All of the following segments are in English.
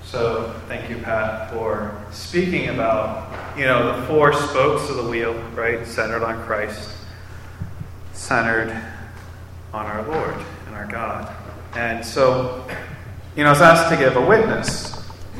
So thank you, Pat, for speaking about, the four spokes of the wheel, right? Centered on Christ, centered on our Lord and our God. And so, I was asked to give a witness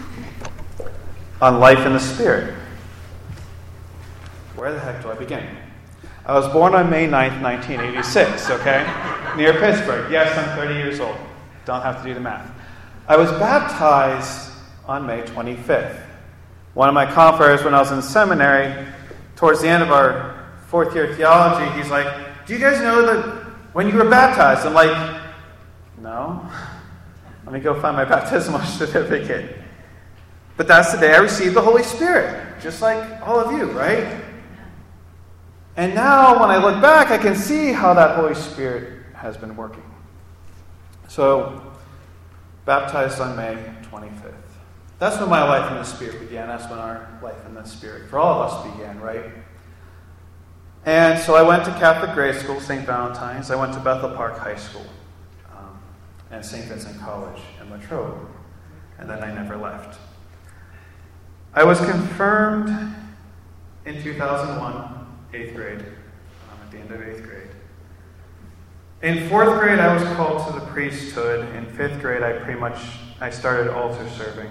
on life in the Spirit. Where the heck do I begin? I was born on May 9th, 1986, okay? Near Pittsburgh. Yes, I'm 30 years old. Don't have to do the math. I was baptized on May 25th. One of my confreres, when I was in seminary, towards the end of our fourth year theology, he's like, "Do you guys know that when you were baptized?" I'm like, "No. Let me go find my baptismal certificate." But that's the day I received the Holy Spirit, just like all of you, right? And now, when I look back, I can see how that Holy Spirit has been working. So, baptized on May 25th. That's when my life in the Spirit began. That's when our life in the Spirit for all of us began, right? And so I went to Catholic grade school, St. Valentine's. I went to Bethel Park High School and St. Vincent College in Latrobe. And then I never left. I was confirmed in 2001, 8th grade, at the end of 8th grade. In 4th grade, I was called to the priesthood. In 5th grade, I started altar serving.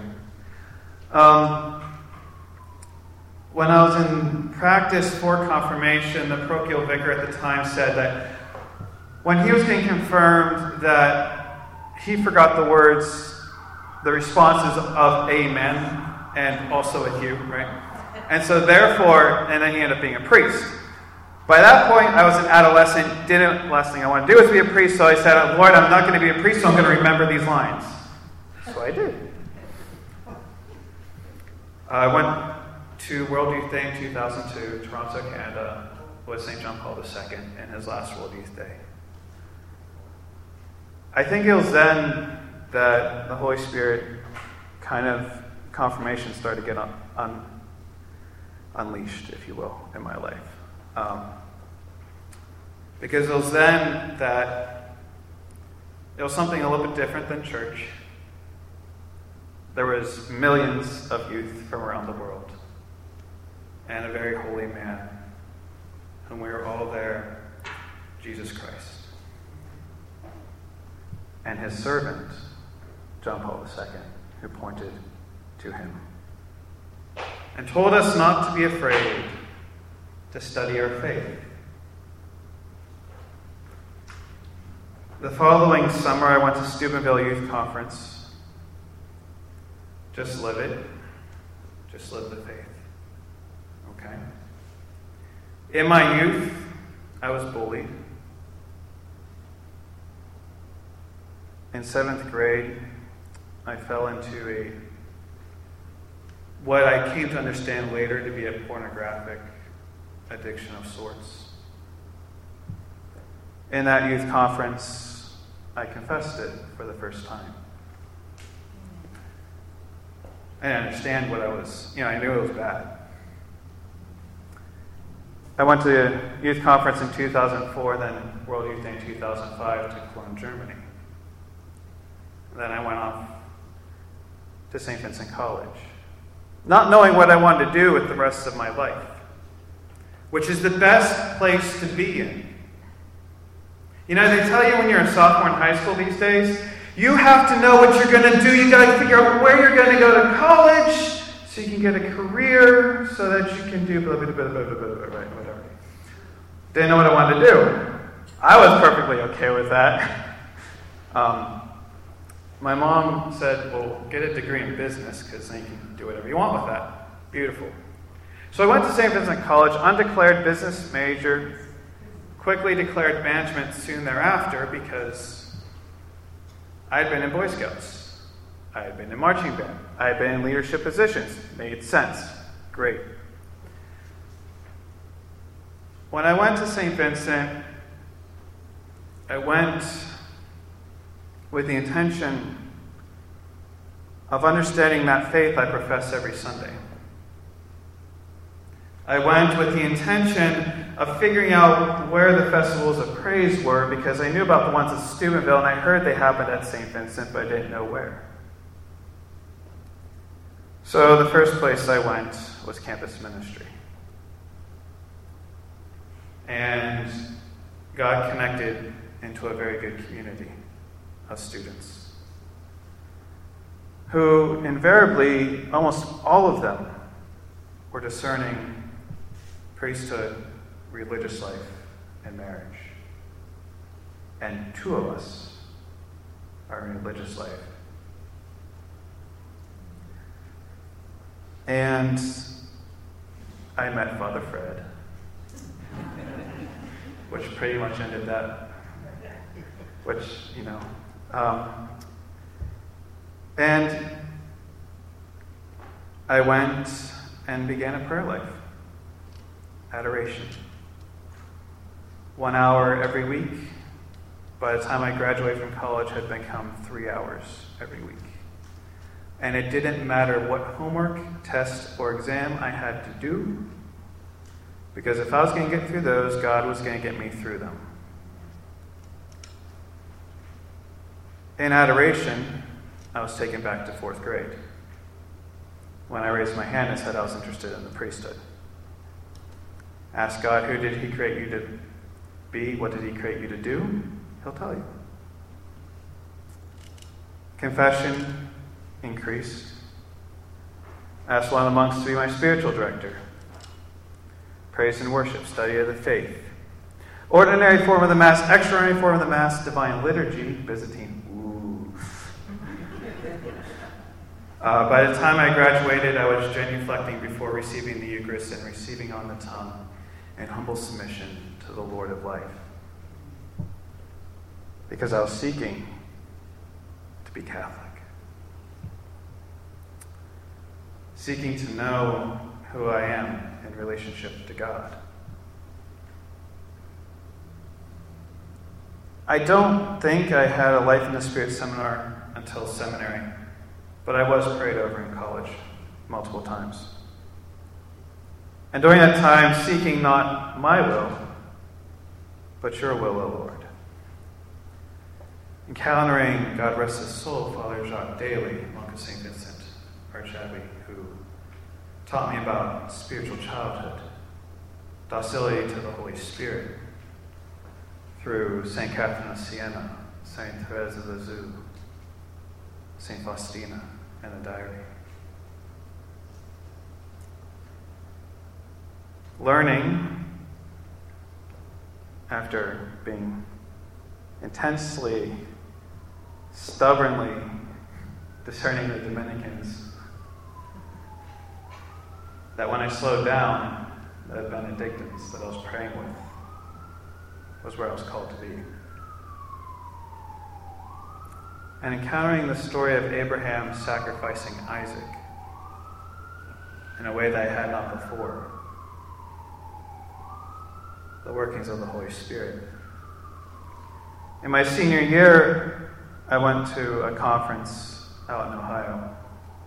When I was in practice for confirmation, the parochial vicar at the time said that when he was getting confirmed that he forgot the responses of amen, and also with you, right? And so therefore, and then he ended up being a priest. By that point, I was an adolescent, last thing I want to do is be a priest, so I said, "Lord, I'm not going to be a priest, so I'm going to remember these lines." So I did. I went to World Youth Day in 2002, Toronto, Canada, with St. John Paul II in his last World Youth Day. I think it was then that the Holy Spirit confirmation started to get unleashed, if you will, in my life. Because it was then that it was something a little bit different than church. There was millions of youth from around the world, and a very holy man, and we were all there, Jesus Christ, and his servant, John Paul II, who pointed to him, and told us not to be afraid to study our faith. The following summer, I went to Steubenville Youth Conference. Just live it. Just live the faith. Okay? In my youth, I was bullied. In 7th grade, I fell into what I came to understand later to be a pornographic addiction of sorts. In that youth conference, I confessed it for the first time. I didn't understand what I was, I knew it was bad. I went to a youth conference in 2004, then World Youth Day in 2005 to Cologne, Germany. And then I went off to St. Vincent College, not knowing what I wanted to do with the rest of my life, which is the best place to be in. They tell you when you're a sophomore in high school these days, you have to know what you're going to do. You got to figure out where you're going to go to college so you can get a career so that you can do blah, blah, blah, blah, blah, blah, right, whatever. Didn't know what I wanted to do. I was perfectly okay with that. My mom said, "Well, get a degree in business because then you can do whatever you want with that." Beautiful. So I went to St. Vincent College, undeclared business major, quickly declared management soon thereafter because I had been in Boy Scouts. I had been in marching band. I had been in leadership positions. Made sense. Great. When I went to St. Vincent, I went with the intention of understanding that faith I profess every Sunday. I went with the intention of figuring out where the festivals of praise were because I knew about the ones at Steubenville and I heard they happened at St. Vincent, but I didn't know where. So the first place I went was campus ministry. And God connected into a very good community of students who invariably, almost all of them, were discerning priesthood, religious life, and marriage. And 2 of us are in religious life. And I met Father Fred, which pretty much ended that, and I went and began a prayer life. Adoration. 1 hour every week. By the time I graduated from college, had become 3 hours every week. And it didn't matter what homework, test, or exam I had to do, because if I was going to get through those, God was going to get me through them. In adoration, I was taken back to 4th grade. When I raised my hand and said I was interested in the priesthood. Ask God, who did he create you to be? What did he create you to do? He'll tell you. Confession increased. Asked one of the monks to be my spiritual director. Praise and worship, study of the faith. Ordinary form of the Mass, extraordinary form of the Mass, divine liturgy, Byzantine. Ooh. By the time I graduated, I was genuflecting before receiving the Eucharist and receiving on the tongue in humble submission to the Lord of life. Because I was seeking to be Catholic. Seeking to know who I am in relationship to God. I don't think I had a Life in the Spirit seminar until seminary, but I was prayed over in college multiple times. And during that time, seeking not my will, but your will, O Lord. Encountering, God rest his soul, Father Jacques Daly, monk of St. Vincent, Archabbey, who taught me about spiritual childhood, docility to the Holy Spirit, through St. Catherine of Siena, St. Therese of Lisieux, St. Faustina, and the Diary. Learning, after being intensely, stubbornly discerning the Dominicans, that when I slowed down, the Benedictines that I was praying with was where I was called to be. And encountering the story of Abraham sacrificing Isaac in a way that I had not before. The workings of the Holy Spirit. In my senior year, I went to a conference out in Ohio.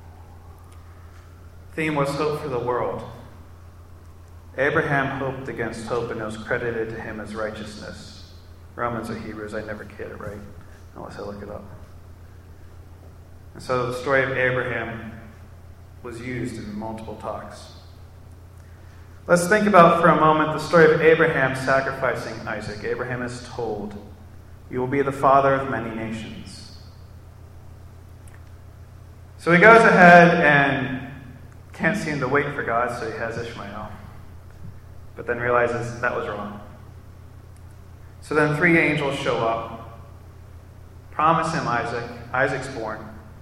The theme was hope for the world. Abraham hoped against hope, and it was credited to him as righteousness. Romans or Hebrews, I never get it right, unless I look it up. And so the story of Abraham was used in multiple talks. Let's think about for a moment the story of Abraham sacrificing Isaac. Abraham is told, "You will be the father of many nations." So he goes ahead and can't seem to wait for God, so he has Ishmael. But then realizes that was wrong. So then 3 angels show up, promise him Isaac. Isaac's born.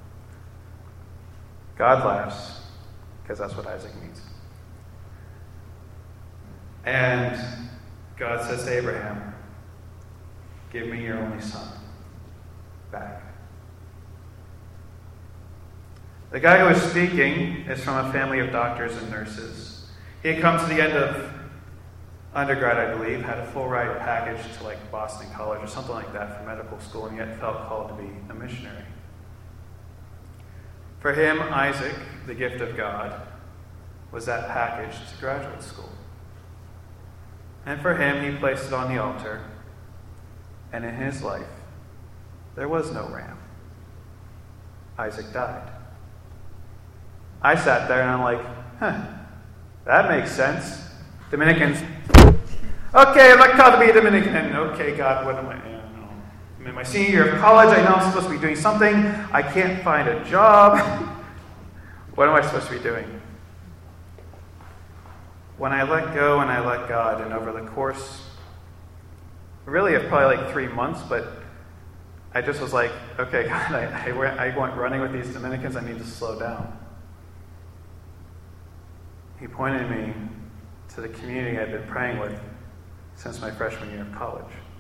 God laughs, because that's what Isaac means. And God says to Abraham, "Give me your only son back." The guy who is speaking is from a family of doctors and nurses. He had come to the end of undergrad, I believe, had a full ride package to like Boston College or something like that for medical school, and yet felt called to be a missionary. For him, Isaac, the gift of God, was that package to graduate school. And for him, he placed it on the altar, and in his life, there was no ram. Isaac died. I sat there and I'm like, that makes sense. Dominicans, okay, I'm not called to be a Dominican. Okay, God, what am I? I'm in my senior year of college. I know I'm supposed to be doing something. I can't find a job. What am I supposed to be doing? When I let go and I let God, and over the course, really of probably like 3 months, but I just was like, okay, God, I went running with these Dominicans. I need to slow down. He pointed me to the community I'd been praying with since my freshman year of college.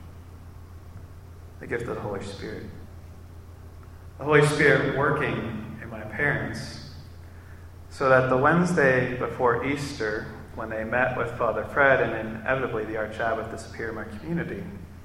The gift of the Holy Spirit. The Holy Spirit working in my parents so that the Wednesday before Easter, when they met with Father Fred and inevitably the Arch Abbot disappeared in my community,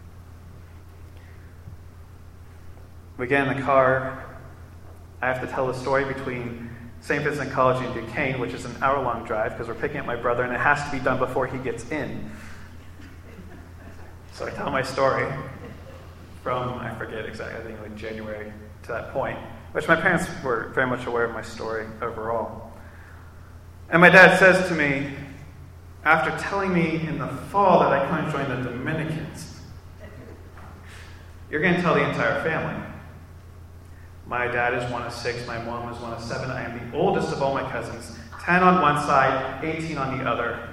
we get in the car. I have to tell the story between St. Vincent College and Duquesne, which is an hour-long drive because we're picking up my brother and it has to be done before he gets in. So I tell my story from, I forget exactly, I think like January to that point, which my parents were very much aware of my story overall. And my dad says to me, after telling me in the fall that I couldn't join the Dominicans, you're going to tell the entire family. My dad is one of 6, my mom is one of 7. I am the oldest of all my cousins, 10 on one side, 18 on the other.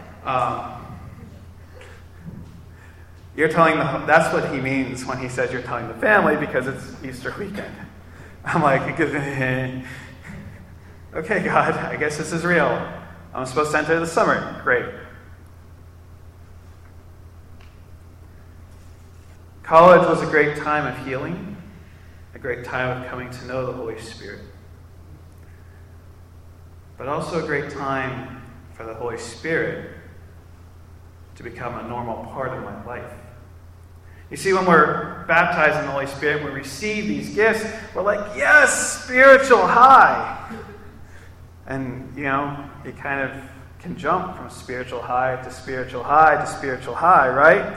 You're telling that's what he means when he says you're telling the family because it's Easter weekend. I'm like, okay, God, I guess this is real. I'm supposed to enter the summer. Great. College was a great time of healing, a great time of coming to know the Holy Spirit, but also a great time for the Holy Spirit to become a normal part of my life. You see, when we're baptized in the Holy Spirit, we receive these gifts, we're like, yes, spiritual high. And, you kind of can jump from spiritual high to spiritual high to spiritual high, right?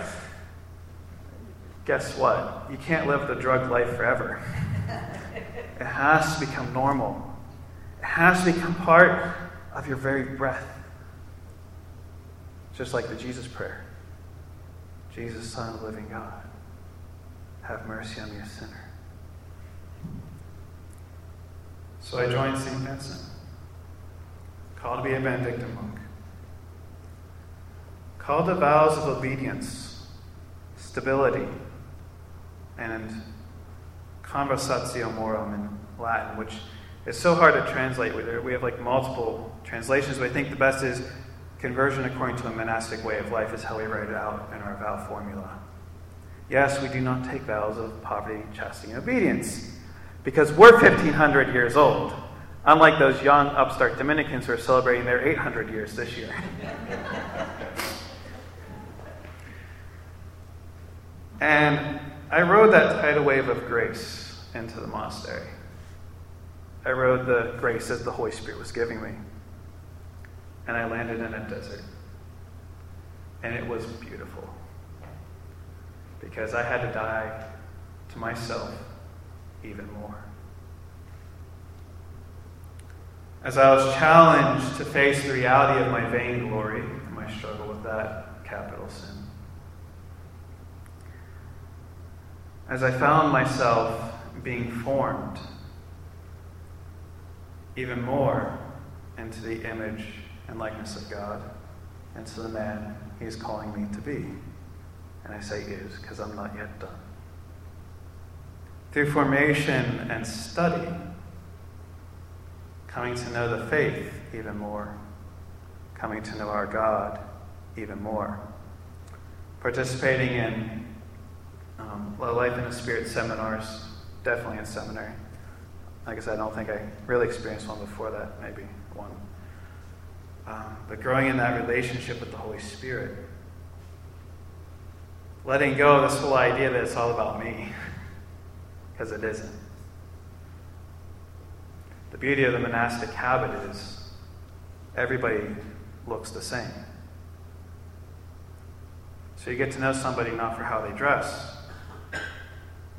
Guess what? You can't live the drug life forever. It has to become normal. It has to become part of your very breath. Just like the Jesus prayer. Jesus, Son of the living God, have mercy on me, a sinner. So I joined St. Vincent, called to be a Benedictine monk, called to vows of obedience, stability, and conversatio morum in Latin, which is so hard to translate. We have like multiple translations, but I think the best is conversion according to a monastic way of life is how we write it out in our vow formula. Yes, we do not take vows of poverty, chastity, and obedience because we're 1,500 years old, unlike those young upstart Dominicans who are celebrating their 800 years this year. And I rode that tidal wave of grace into the monastery. I rode the grace that the Holy Spirit was giving me. And I landed in a desert. And it was beautiful. Because I had to die to myself even more. As I was challenged to face the reality of my vainglory and my struggle with that capital sin. As I found myself being formed even more into the image and likeness of God, and to the man He is calling me to be. And I say is, because I'm not yet done. Through formation and study, coming to know the faith even more, coming to know our God even more, participating in Life in the Spirit seminars, definitely in seminary. Like I said, I don't think I really experienced one before that, maybe one. But growing in that relationship with the Holy Spirit. Letting go of this whole idea that it's all about me. Because it isn't. The beauty of the monastic habit is everybody looks the same. So you get to know somebody not for how they dress,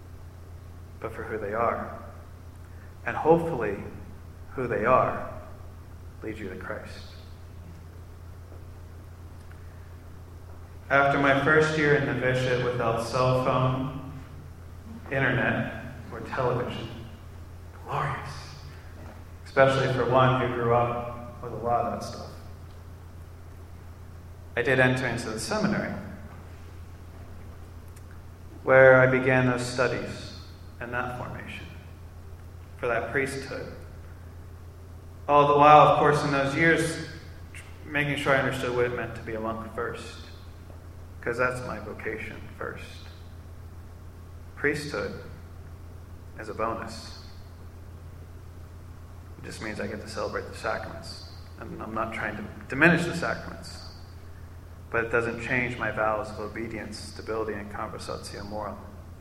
but for who they are. And hopefully, who they are lead you to Christ. After my first year in novitiate without cell phone, internet, or television, glorious, especially for one who grew up with a lot of that stuff, I did enter into the seminary, where I began those studies and that formation for that priesthood. All the while, of course, in those years, making sure I understood what it meant to be a monk first, because that's my vocation first. Priesthood is a bonus. It just means I get to celebrate the sacraments. And I'm not trying to diminish the sacraments, but it doesn't change my vows of obedience, stability, and conversatio moral.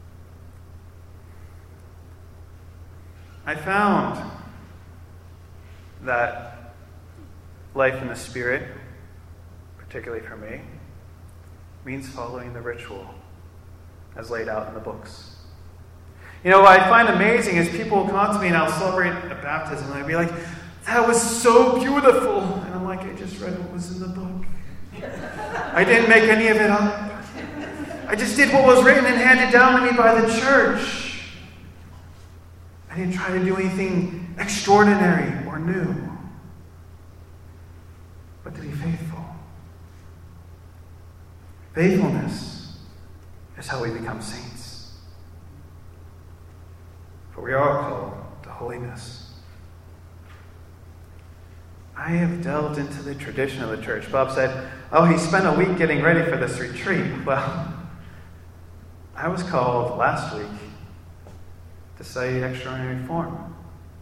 I found that life in the Spirit, particularly for me, means following the ritual as laid out in the books. You know, what I find amazing is people will come to me and I'll celebrate a baptism and I'll be like, that was so beautiful. And I'm like, I just read what was in the book. I didn't make any of it up. I just did what was written and handed down to me by the church. I didn't try to do anything extraordinary or new, but to be faithful. Faithfulness is how we become saints. For we are called to holiness. I have delved into the tradition of the church. Bob said, oh, he spent a week getting ready for this retreat. Well, I was called last week to say extraordinary form.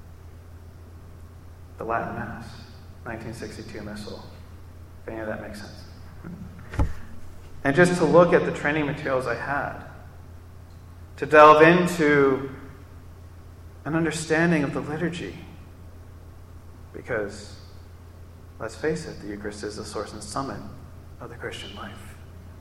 The Latin Mass, 1962 Missal. If any of that makes sense. And just to look at the training materials I had, to delve into an understanding of the liturgy. Because, let's face it, the Eucharist is the source and summit of the Christian life.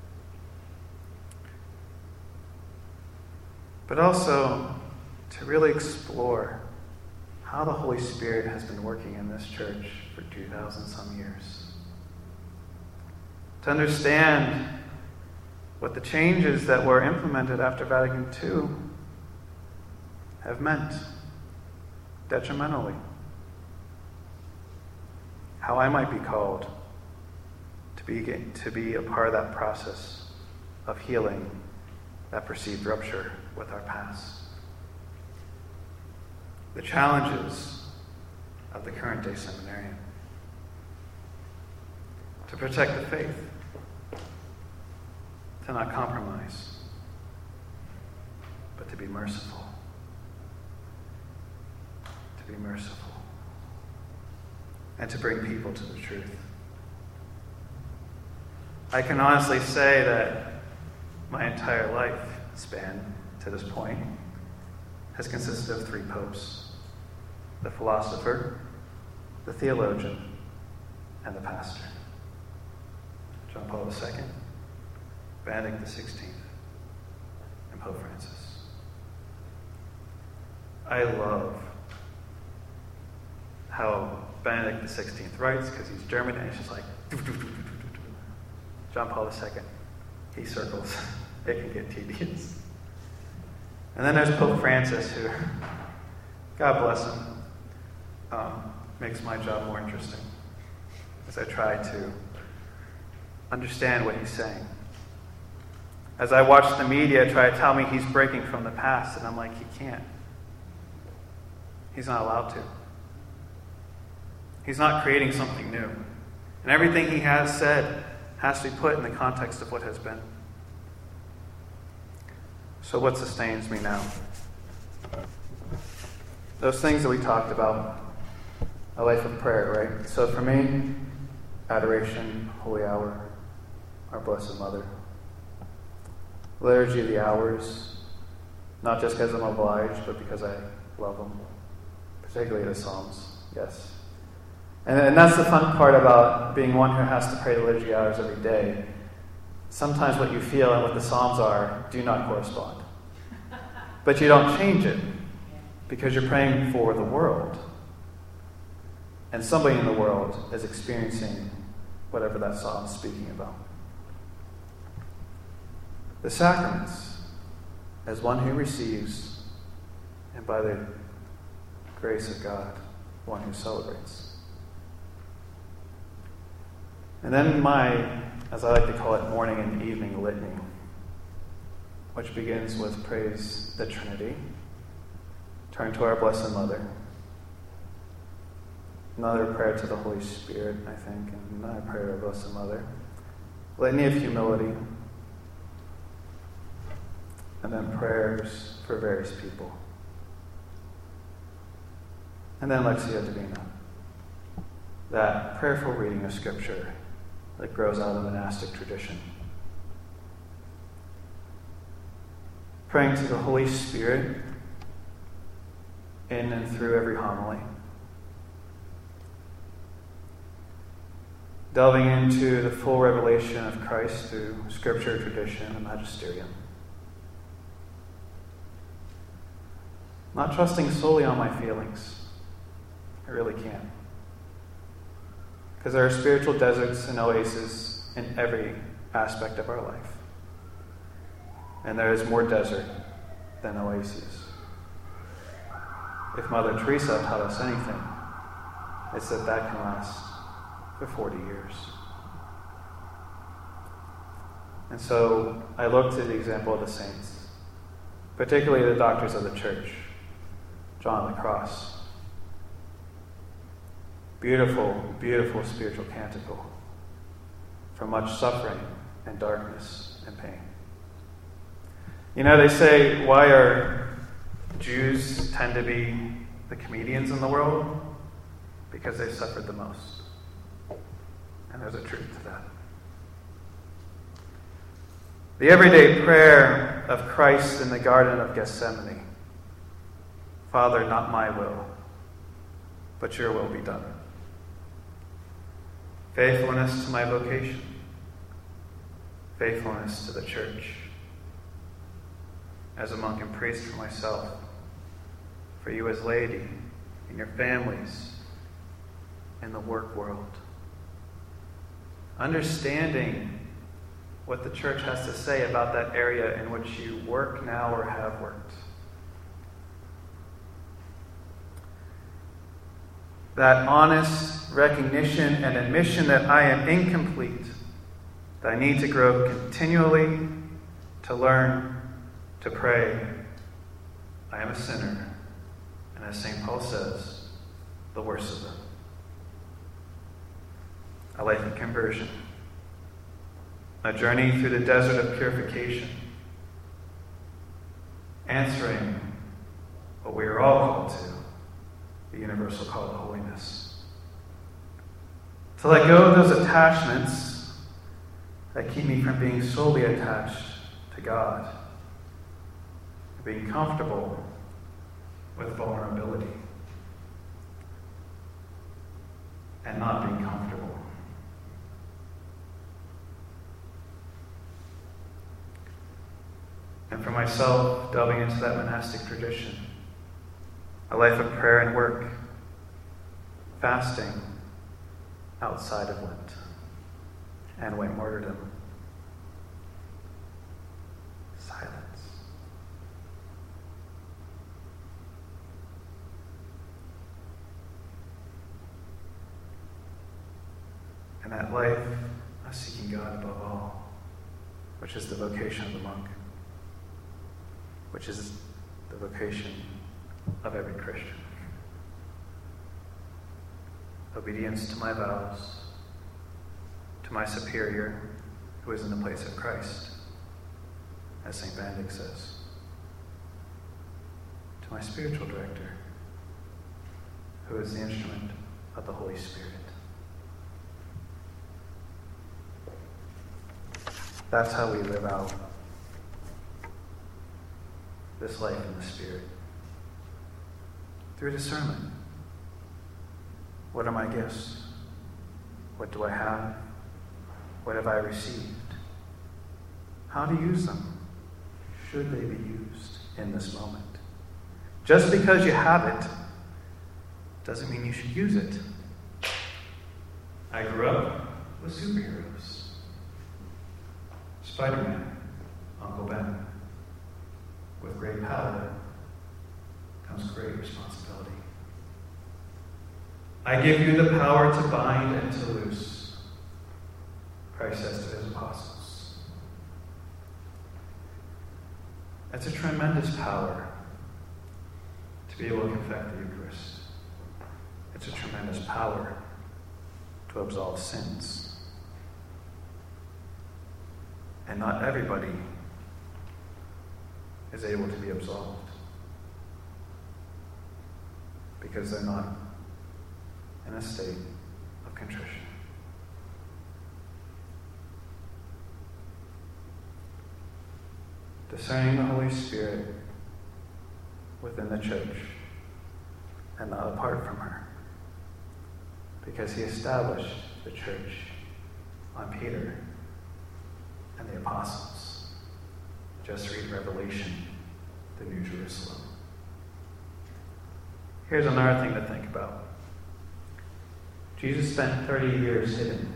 But also to really explore how the Holy Spirit has been working in this church for 2,000 some years. To understand what the changes that were implemented after Vatican II have meant detrimentally. How I might be called to be a part of that process of healing that perceived rupture with our past. The challenges of the current day seminarian. To protect the faith. To not compromise, but to be merciful. To be merciful. And to bring people to the truth. I can honestly say that my entire life span to this point has consisted of 3 popes: the philosopher, the theologian, and the pastor. John Paul II, Benedict XVI, and Pope Francis. I love how Benedict XVI writes, because he's German, and he's just like, John Paul II, he circles. It can get tedious. And then there's Pope Francis, who, God bless him, makes my job more interesting as I try to understand what he's saying. As I watch the media try to tell me he's breaking from the past, and I'm like, he can't. He's not allowed to. He's not creating something new. And everything he has said has to be put in the context of what has been. So what sustains me now? Those things that we talked about. A life of prayer, right? So for me, adoration, holy hour, our Blessed Mother. Liturgy of the hours, not just because I'm obliged, but because I love them. Particularly the Psalms, yes. And that's the fun part about being one who has to pray the liturgy hours every day. Sometimes what you feel and what the Psalms are do not correspond. But you don't change it, because you're praying for the world. and somebody in the world is experiencing whatever that psalm is speaking about. The sacraments, as one who receives, and by the grace of God, one who celebrates. And then my, as I like to call it, morning and evening litany, which begins with praise the Trinity, turn to our Blessed Mother, another prayer to the Holy Spirit, I think, and another prayer to our Blessed Mother, litany of humility, and then prayers for various people. And then Lectio Divina, that prayerful reading of Scripture that grows out of the monastic tradition. Praying to the Holy Spirit in and through every homily. Delving into the full revelation of Christ through Scripture, tradition, and magisterium. Not trusting solely on my feelings. I really can't. Because there are spiritual deserts and oases in every aspect of our life. And there is more desert than oases. If Mother Teresa taught us anything, it's that that can last for 40 years. And so I look to the example of the saints, particularly the doctors of the church, John of the Cross. Beautiful, beautiful spiritual canticle from much suffering and darkness and pain. You know, they say, why are Jews tend to be the comedians in the world? Because they've suffered the most. And there's a truth to that. The everyday prayer of Christ in the Garden of Gethsemane. Father, not my will, but your will be done. Faithfulness to my vocation. Faithfulness to the church. As a monk and priest for myself. For you as laity, in your families, in the work world. Understanding what the church has to say about that area in which you work now or have worked. That honest recognition and admission that I am incomplete, that I need to grow continually, to learn, to pray. I am a sinner, and as St. Paul says, the worst of them. A life of conversion, a journey through the desert of purification, answering what we are all called to, the universal call to holiness. To let go of those attachments that keep me from being solely attached to God, being comfortable with vulnerability, and not being comfortable. And for myself, delving into that monastic tradition, a life of prayer and work, fasting outside of Lent and white martyrdom, silence. And that life of seeking God above all, which is the vocation of the monk, which is the vocation of every Christian. Obedience to my vows, to my superior, who is in the place of Christ, as St. Benedict says, to my spiritual director, who is the instrument of the Holy Spirit. That's how we live out this life in the Spirit. Through discernment. What are my gifts? What do I have? What have I received? How to use them? Should they be used in this moment? Just because you have it doesn't mean you should use it. I grew up with superheroes. Spider-Man, Uncle Ben. With great power comes great responsibility. I give you the power to bind and to loose, Christ says to his apostles. That's a tremendous power to be able to confect the Eucharist. It's a tremendous power to absolve sins. And not everybody is able to be absolved because they're not in a state of contrition. Discerning the Holy Spirit within the church and not apart from her, because he established the church on Peter and the apostles. Just read Revelation, the New Jerusalem. Here's another thing to think about. Jesus spent 30 years hidden,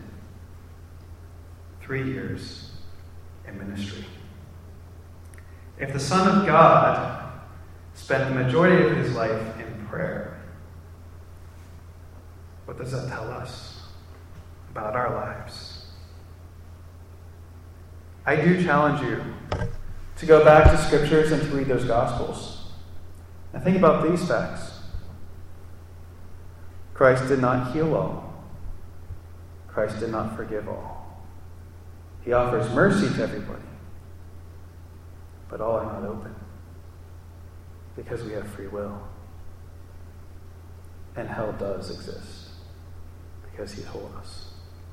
3 years in ministry. If the Son of God spent the majority of his life in prayer, what does that tell us about our lives? I do challenge you to go back to scriptures and to read those Gospels. And think about these facts. Christ did not heal all. Christ did not forgive all. He offers mercy to everybody. But all are not open. Because we have free will. And hell does exist. Because he told us.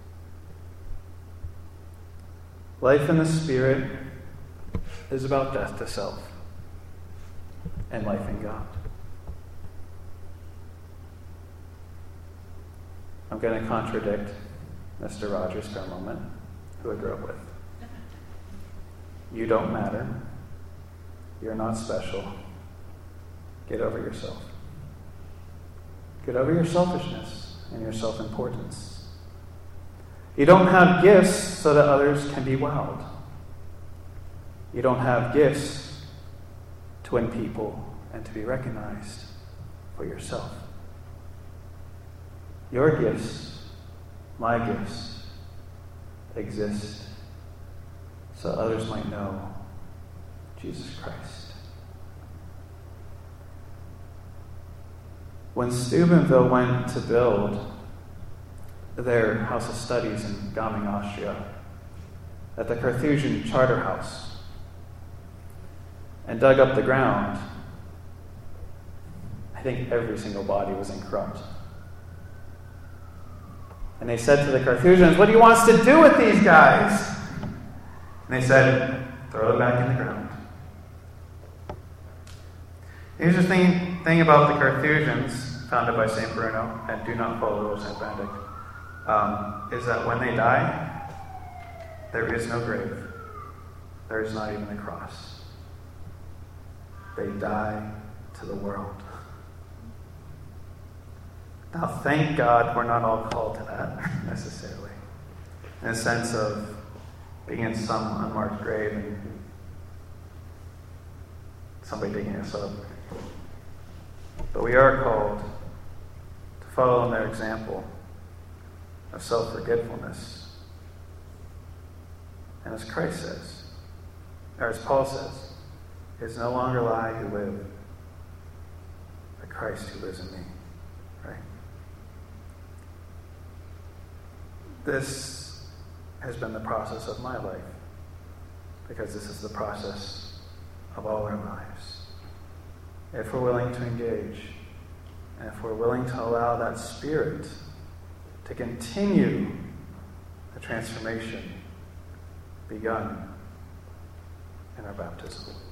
Life in the Spirit is about death to self and life in God. I'm going to contradict Mr. Rogers for a moment, who I grew up with. You don't matter. You're not special. Get over yourself. Get over your selfishness and your self-importance. You don't have gifts so that others can be wowed. You don't have gifts to win people and to be recognized for yourself. Your gifts, my gifts, exist so others might know Jesus Christ. When Steubenville went to build their house of studies in Gaming, Austria, at the Carthusian Charter House, and dug up the ground, I think every single body was incorrupt. And they said to the Carthusians, "What do you want us to do with these guys?" And they said, "Throw them back in the ground." The interesting thing about the Carthusians, founded by St. Bruno, and do not follow St. Benedict, is that when they die, there is no grave. There is not even a cross. They die to the world. Now, thank God we're not all called to that, necessarily. In a sense of being in some unmarked grave and somebody digging us up. But we are called to follow in their example of self-forgetfulness. And as Christ says, or as Paul says, it is no longer I who live, but Christ who lives in me. Right? This has been the process of my life, because this is the process of all our lives. If we're willing to engage, and if we're willing to allow that Spirit to continue the transformation begun in our baptism.